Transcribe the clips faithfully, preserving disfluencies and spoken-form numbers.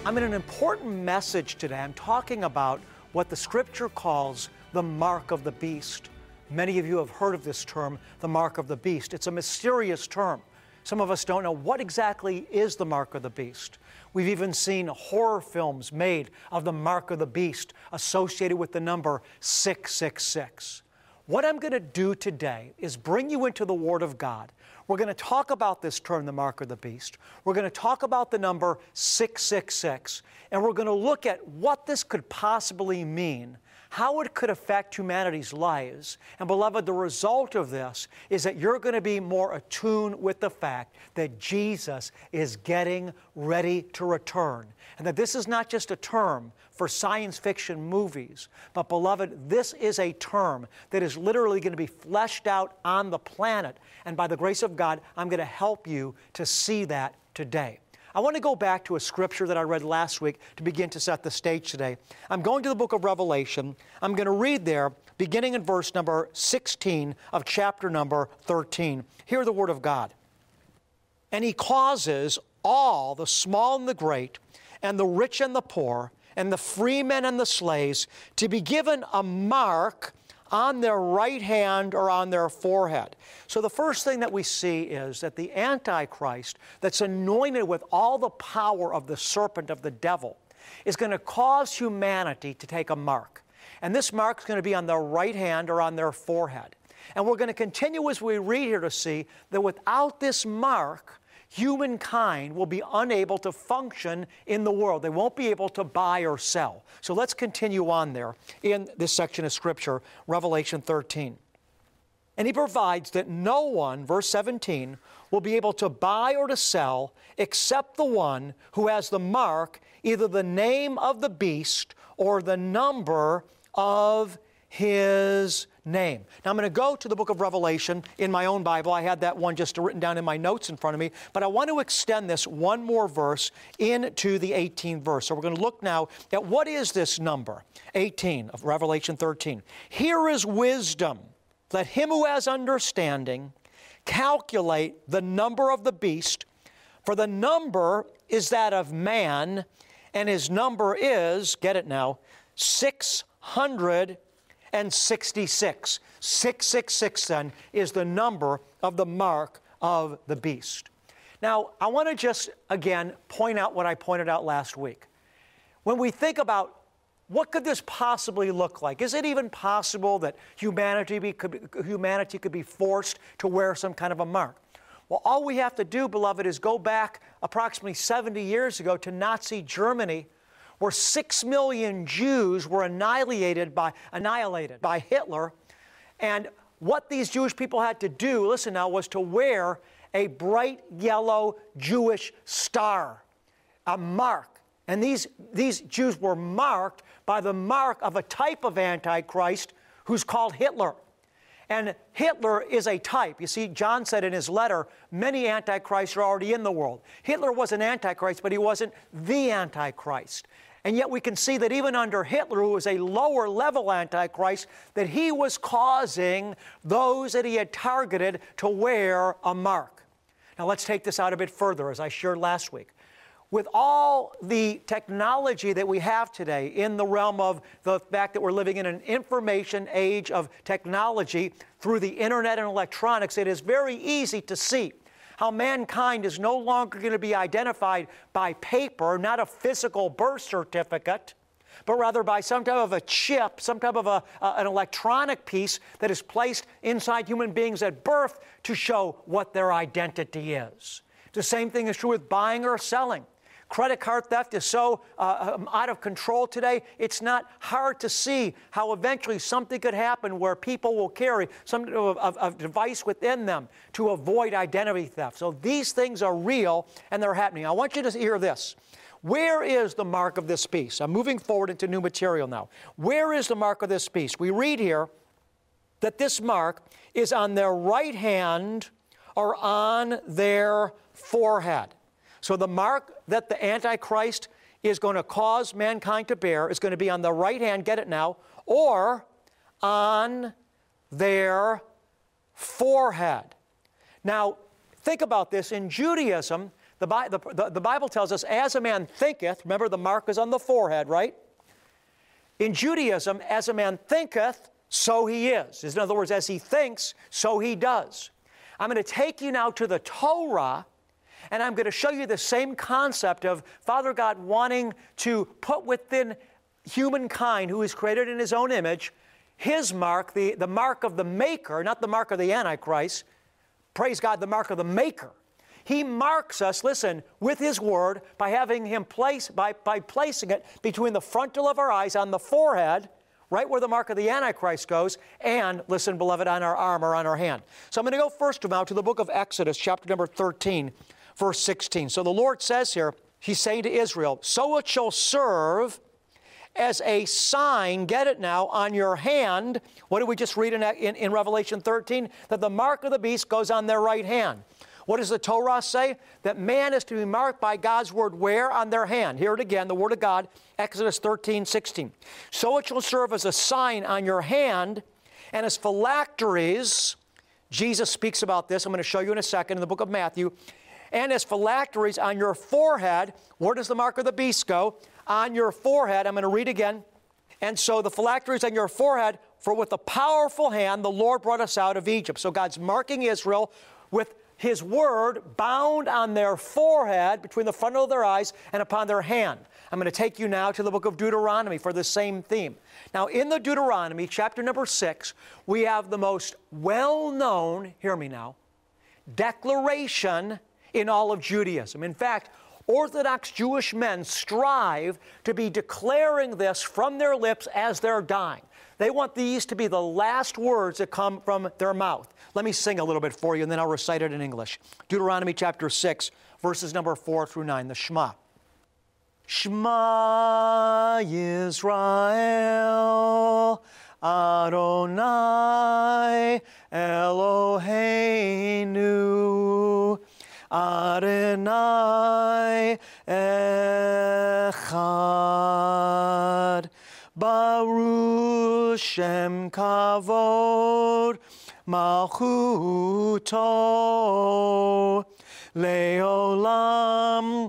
I'm in an important message today. I'm talking about what the Scripture calls the mark of the beast. Many of you have heard of this term, the mark of the beast. It's a mysterious term. Some of us don't know what exactly is the mark of the beast. We've even seen horror films made of the mark of the beast associated with the number six six six. What I'm going to do today is bring you into the Word of God. We're going to talk about this term, the mark of the beast. We're going to talk about the number six six six, and we're going to look at what this could possibly mean, how it could affect humanity's lives. And beloved, the result of this is that you're going to be more attuned with the fact that Jesus is getting ready to return. And that this is not just a term for science fiction movies, but beloved, this is a term that is literally going to be fleshed out on the planet. And by the grace of God, I'm going to help you to see that today. I want to go back to a scripture that I read last week to begin to set the stage today. I'm going to the book of Revelation. I'm going to read there, beginning in verse number sixteen of chapter number thirteen. Hear the word of God. And he causes all, the small and the great, and the rich and the poor, and the freemen and the slaves, to be given a mark on their right hand or on their forehead. So the first thing that we see is that the Antichrist, that's anointed with all the power of the serpent of the devil, is going to cause humanity to take a mark. And this mark is going to be on their right hand or on their forehead. And we're going to continue as we read here to see that without this mark, humankind will be unable to function in the world. They won't be able to buy or sell. So let's continue on there in this section of Scripture, Revelation thirteen. And he provides that no one, verse seventeen, will be able to buy or to sell except the one who has the mark, either the name of the beast or the number of his name. Now I'm going to go to the book of Revelation in my own Bible. I had that one just written down in my notes in front of me, but I want to extend this one more verse into the eighteenth verse. So we're going to look now at what is this number, eighteen of Revelation thirteen. Here is wisdom. Let him who has understanding calculate the number of the beast, for the number is that of man, and his number is, get it now, six hundred and sixty-six. six six six then is the number of the mark of the beast. Now, I want to just, again, point out what I pointed out last week. When we think about what could this possibly look like, is it even possible that humanity, be, could, humanity could be forced to wear some kind of a mark? Well, all we have to do, beloved, is go back approximately seventy years ago to Nazi Germany, where six million Jews were annihilated by, annihilated by Hitler. And what these Jewish people had to do, listen now, was to wear a bright yellow Jewish star, a mark. And these, these Jews were marked by the mark of a type of Antichrist who's called Hitler. And Hitler is a type. You see, John said in his letter, many antichrists are already in the world. Hitler was an antichrist, but he wasn't the Antichrist. And yet we can see that even under Hitler, who was a lower level Antichrist, that he was causing those that he had targeted to wear a mark. Now let's take this out a bit further, as I shared last week. With all the technology that we have today in the realm of the fact that we're living in an information age of technology through the internet and electronics, it is very easy to see how mankind is no longer going to be identified by paper, not a physical birth certificate, but rather by some type of a chip, some type of a, uh, an electronic piece that is placed inside human beings at birth to show what their identity is. The same thing is true with buying or selling. Credit card theft is so uh, out of control today, it's not hard to see how eventually something could happen where people will carry some of, of, of device within them to avoid identity theft. So these things are real and they're happening. I want you to hear this. Where is the mark of this beast? I'm moving forward into new material now. Where is the mark of this beast? We read here that this mark is on their right hand or on their forehead. So the mark that the Antichrist is going to cause mankind to bear is going to be on the right hand, get it now, or on their forehead. Now, think about this. In Judaism, The, Bi the, the, the Bible tells us, as a man thinketh, remember the mark is on the forehead, right? In Judaism, as a man thinketh, so he is. In other words, as he thinks, so he does. I'm going to take you now to the Torah, and I'm going to show you the same concept of Father God wanting to put within humankind, who is created in His own image, His mark, the, the mark of the Maker, not the mark of the Antichrist. Praise God, the mark of the Maker. He marks us, listen, with His Word by having Him place, by, by placing it between the frontal of our eyes on the forehead, right where the mark of the Antichrist goes, and, listen, beloved, on our arm or on our hand. So I'm going to go first now to the book of Exodus, chapter number thirteen, verse sixteen. So the Lord says here, He's saying to Israel, so it shall serve as a sign, get it now, on your hand. What did we just read in, in, in Revelation thirteen? That the mark of the beast goes on their right hand. What does the Torah say? That man is to be marked by God's word where? On their hand. Hear it again, the word of God, Exodus thirteen, sixteen. So it shall serve as a sign on your hand, and as phylacteries, Jesus speaks about this, I'm going to show you in a second in the book of Matthew, and as phylacteries on your forehead. Where does the mark of the beast go? On your forehead. I'm going to read again. And so the phylacteries on your forehead, for with a powerful hand the Lord brought us out of Egypt. So God's marking Israel with His word bound on their forehead, between the frontal of their eyes and upon their hand. I'm going to take you now to the book of Deuteronomy for the same theme. Now, in the Deuteronomy, chapter number six, we have the most well-known, hear me now, declaration in all of Judaism. In fact, Orthodox Jewish men strive to be declaring this from their lips as they're dying. They want these to be the last words that come from their mouth. Let me sing a little bit for you, and then I'll recite it in English. Deuteronomy chapter six, verses number four through nine, the Shema. Shema Yisrael, Adonai Eloheinu, Adonai Echad, Baruch Shem Kavod, Malchuto, Leolam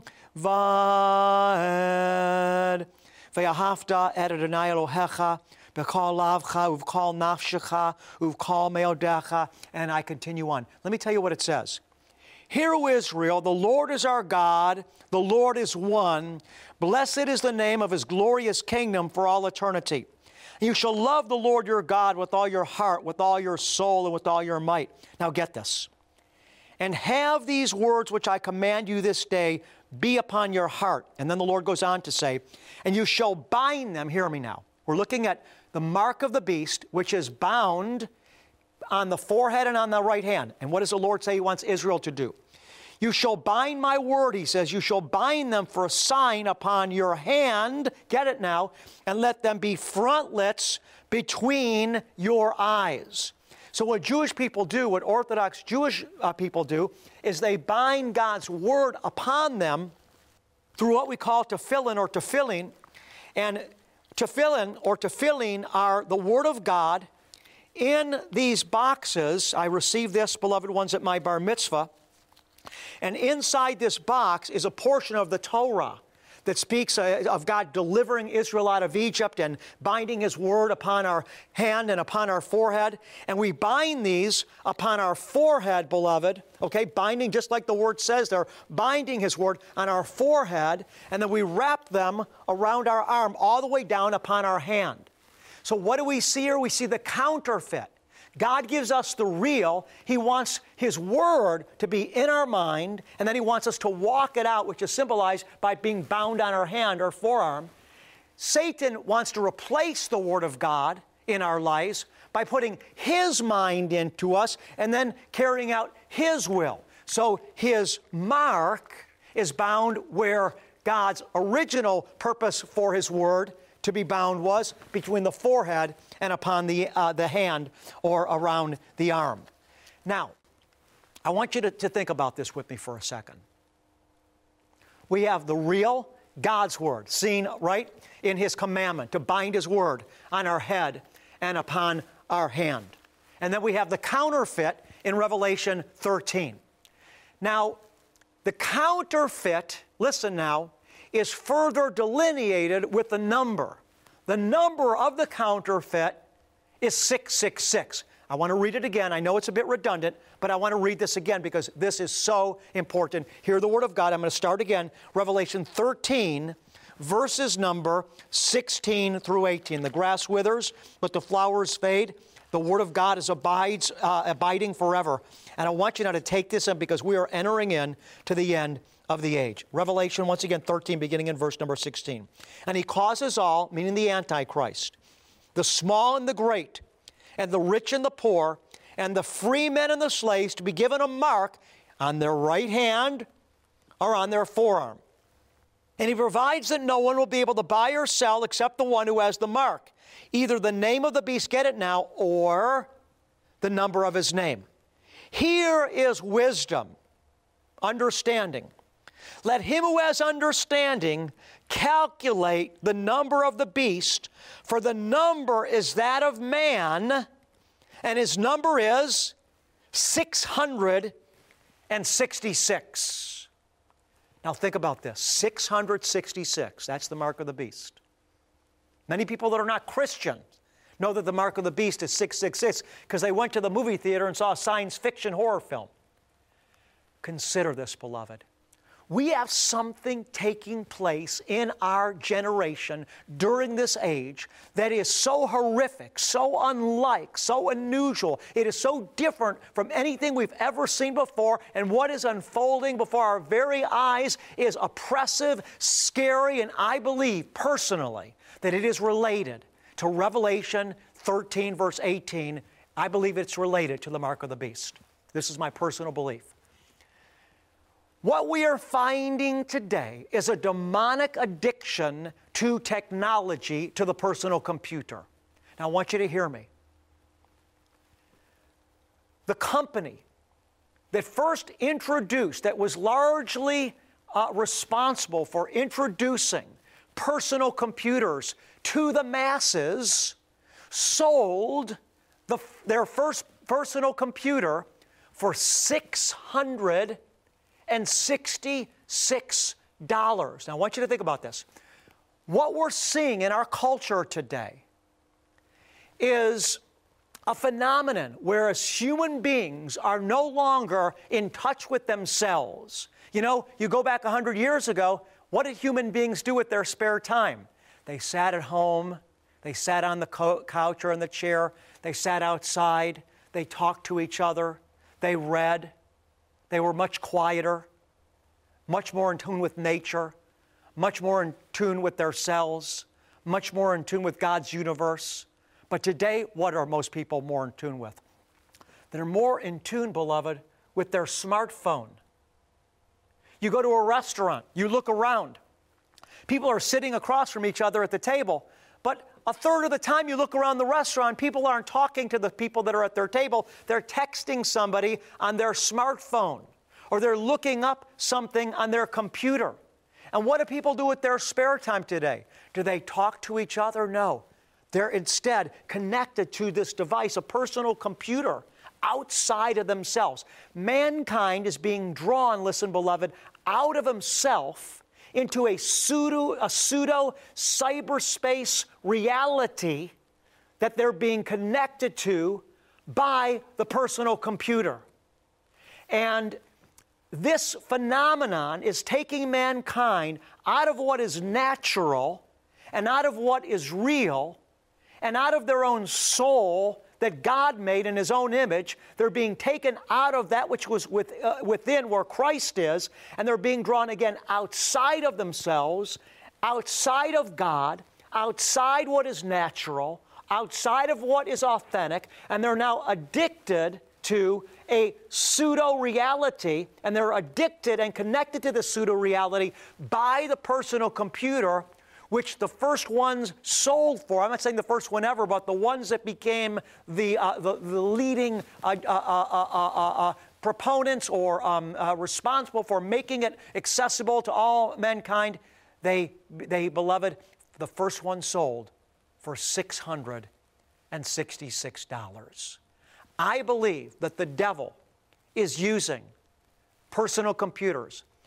Vaed. Ve'ahavta et Adonai Elohecha, B'kol lavcha, uv'kol nafshecha, uv'kol meodecha, and I continue on. Let me tell you what it says. Hear, O Israel, the Lord is our God, the Lord is one. Blessed is the name of His glorious kingdom for all eternity. And you shall love the Lord your God with all your heart, with all your soul, and with all your might. Now get this. And have these words which I command you this day be upon your heart. And then the Lord goes on to say, and you shall bind them, hear me now. We're looking at the mark of the beast, which is bound on the forehead and on the right hand. And what does the Lord say He wants Israel to do? You shall bind my word, He says, you shall bind them for a sign upon your hand, get it now, and let them be frontlets between your eyes. So what Jewish people do, what Orthodox Jewish uh, people do, is they bind God's word upon them through what we call tefillin or tefillin. And tefillin or tefillin are the word of God in these boxes. I received this, beloved ones, at my bar mitzvah. And inside this box is a portion of the Torah that speaks uh, of God delivering Israel out of Egypt and binding His word upon our hand and upon our forehead. And we bind these upon our forehead, beloved, okay, binding just like the word says there, binding His word on our forehead, and then we wrap them around our arm all the way down upon our hand. So what do we see here? We see the counterfeit. God gives us the real. He wants His word to be in our mind, and then He wants us to walk it out, which is symbolized by being bound on our hand or forearm. Satan wants to replace the word of God in our lives by putting his mind into us and then carrying out his will. So his mark is bound where God's original purpose for His word to be bound was, between the forehead and upon the, uh, the hand or around the arm. Now, I want you to, to think about this with me for a second. We have the real God's word, seen right in His commandment to bind His word on our head and upon our hand. And then we have the counterfeit in Revelation thirteen. Now, The counterfeit, listen now, is further delineated with the number. The number of the counterfeit is six six six. I want to read it again. I know it's a bit redundant, but I want to read this again because this is so important. Hear the Word of God. I'm going to start again. Revelation thirteen, verses number sixteen through eighteen. The grass withers, but the flowers fade. The Word of God is abides, uh, abiding forever. And I want you now to take this in because we are entering in to the end of the age. Revelation, once again, thirteen, beginning in verse number sixteen. And He causes all, meaning the Antichrist, the small and the great, and the rich and the poor, and the free men and the slaves to be given a mark on their right hand or on their forearm. And He provides that no one will be able to buy or sell except the one who has the mark, either the name of the beast, get it now, or the number of his name. Here is wisdom, understanding. Let him who has understanding calculate the number of the beast, for the number is that of man, and his number is six hundred sixty-six. Now think about this, six hundred sixty-six, that's the mark of the beast. Many people that are not Christians know that the mark of the beast is six six six because they went to the movie theater and saw a science fiction horror film. Consider this, beloved. We have something taking place in our generation during this age that is so horrific, so unlike, so unusual. It is so different from anything we've ever seen before, and what is unfolding before our very eyes is oppressive, scary, and I believe personally that it is related to Revelation thirteen, verse eighteen. I believe it's related to the mark of the beast. This is my personal belief. What we are finding today is a demonic addiction to technology, to the personal computer. Now, I want you to hear me. The company that first introduced, that was largely uh, responsible for introducing personal computers to the masses, sold the, their first personal computer for six hundred sixty-six dollars. Now, I want you to think about this. What we're seeing in our culture today is a phenomenon whereas human beings are no longer in touch with themselves. You know, you go back one hundred years ago, what did human beings do with their spare time? They sat at home, they sat on the co- couch or in the chair, they sat outside, they talked to each other, they read. They were much quieter, much more in tune with nature, much more in tune with themselves, much more in tune with God's universe. But today, what are most people more in tune with? They're more in tune, beloved, with their smartphone. You go to a restaurant, you look around. People are sitting across from each other at the table, but a third of the time you look around the restaurant, people aren't talking to the people that are at their table. They're texting somebody on their smartphone, or they're looking up something on their computer. And what do people do with their spare time today? Do they talk to each other? No. They're instead connected to this device, a personal computer, outside of themselves. Mankind is being drawn, listen, beloved, out of himself into a pseudo, a pseudo cyberspace reality that they're being connected to by the personal computer. And this phenomenon is taking mankind out of what is natural and out of what is real and out of their own soul that God made in His own image. They're being taken out of that which was with, uh, within where Christ is, and they're being drawn again outside of themselves, outside of God, outside what is natural, outside of what is authentic, and they're now addicted to a pseudo-reality, and they're addicted and connected to the pseudo-reality by the personal computer, which the first ones sold for. I'm not saying the first one ever, but the ones that became the, uh, the, the leading uh, uh, uh, uh, uh, proponents or um, uh, responsible for making it accessible to all mankind, they, they, beloved, the first one sold for six hundred sixty-six dollars. I believe that the devil is using personal computers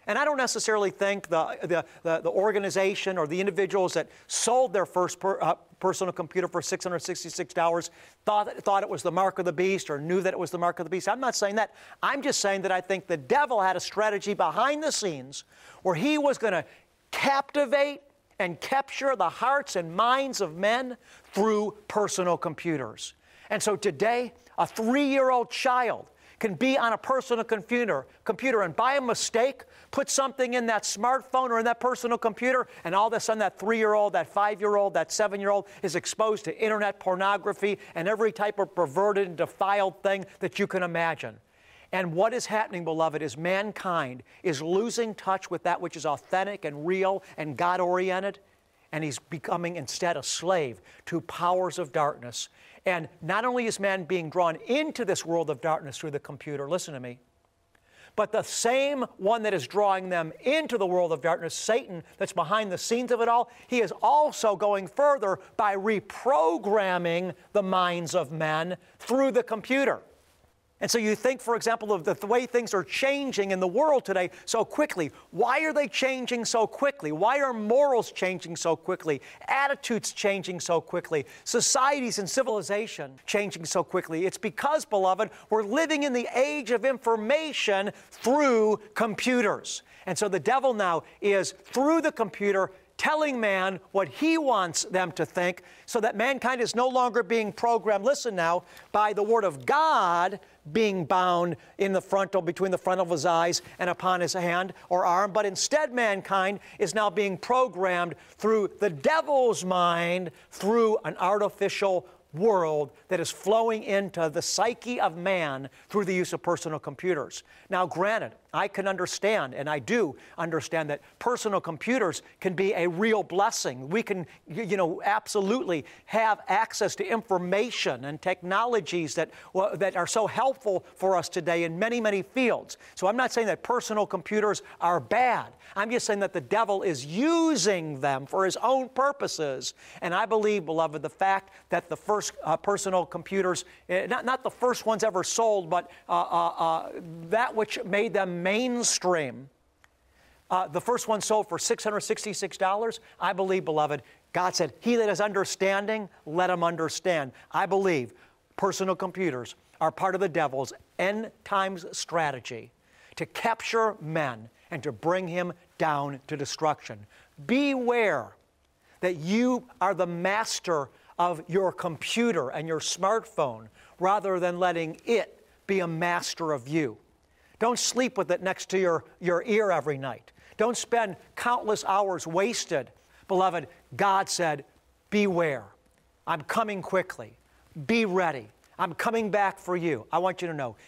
And I don't necessarily think the, the, the, the organization or the individuals that sold their first per, uh, personal computer for six hundred sixty-six dollars thought, thought it was the mark of the beast or knew that it was the mark of the beast. I'm not saying that. I'm just saying that I think the devil had a strategy behind the scenes where he was going to captivate and capture the hearts and minds of men through personal computers. And so today, a three-year-old child can be on a personal computer, computer and by a mistake put something in that smartphone or in that personal computer, and all of a sudden that three-year-old, that five-year-old, that seven-year-old is exposed to internet pornography and every type of perverted and defiled thing that you can imagine. And what is happening, beloved, is mankind is losing touch with that which is authentic and real and God-oriented, and he's becoming instead a slave to powers of darkness. And not only is man being drawn into this world of darkness through the computer, listen to me, but the same one that is drawing them into the world of darkness, Satan, that's behind the scenes of it all, he is also going further by reprogramming the minds of men through the computer. And so you think, for example, of the, the way things are changing in the world today so quickly. Why are they changing so quickly? Why are morals changing so quickly? Attitudes changing so quickly? Societies and civilization changing so quickly? It's because, beloved, we're living in the age of information through computers. And so the devil now is, through the computer, telling man what he wants them to think so that mankind is no longer being programmed, listen now, by the Word of God being bound in the frontal, between the frontal of his eyes and upon his hand or arm, but instead mankind is now being programmed through the devil's mind through an artificial world that is flowing into the psyche of man through the use of personal computers. Now, granted, I can understand, and I do understand, that personal computers can be a real blessing. We can, you know, absolutely have access to information and technologies that, well, that are so helpful for us today in many, many fields. So I'm not saying that personal computers are bad. I'm just saying that the devil is using them for his own purposes. And I believe, beloved, the fact that the first uh, personal computers, uh, not, not the first ones ever sold, but uh, uh, uh, that which made them mainstream, uh, the first one sold for six hundred sixty-six dollars, I believe, beloved, God said, he that is understanding, let him understand. I believe personal computers are part of the devil's end times strategy to capture men and to bring him down to destruction. Beware that you are the master of your computer and your smartphone rather than letting it be a master of you. Don't sleep with it next to your, your ear every night. Don't spend countless hours wasted. Beloved, God said, beware. I'm coming quickly. Be ready. I'm coming back for you. I want you to know,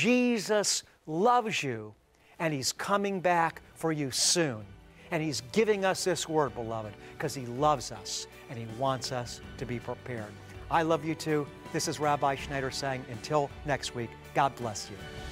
Jesus loves you, and he's coming back for you soon. And he's giving us this word, beloved, because he loves us and he wants us to be prepared. I love you too. This is Rabbi Schneider saying, until next week, God bless you.